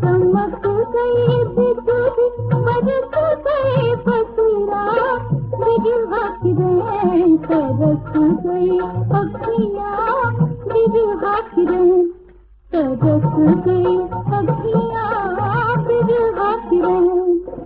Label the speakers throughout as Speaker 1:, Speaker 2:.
Speaker 1: चमक गई बिजुली बरस गए बसरा बिरहा की रैन तरस गई अखियाँ बिरहा की रैन तरस गई अखियाँ बिरहा की रैन।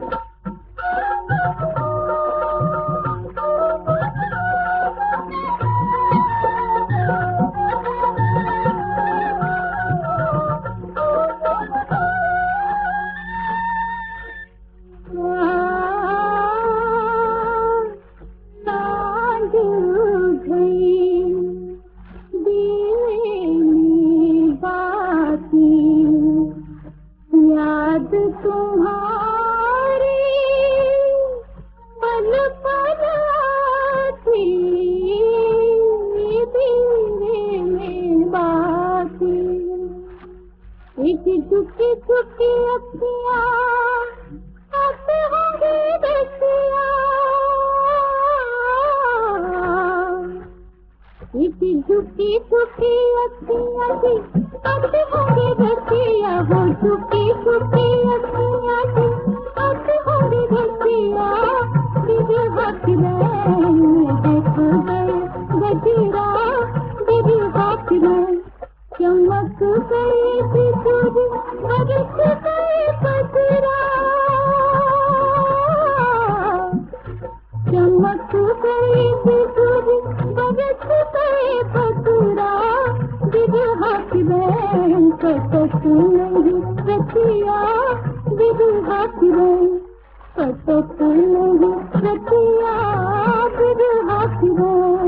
Speaker 1: याद तुम्हारी पल पल आती दिल में बाती एक झुकी झुकी अखियाँ आते होंगे रसिया एक झुकी झुकी अखियाँ थी आते होंगे रसिया वो झुकी झुकी अखियाँ थी आते होंगे रसिया बिरहा की रैन देख गए गजरा बिरहा की रैन चमक गई बिजुली बरस गए बसरा चमक गई बिजुली बरस गए बसरा बिरहा की रैन कटक नहीं रतिया बिरहा की रैन कटक नहीं रतिया बिरहा की रैन।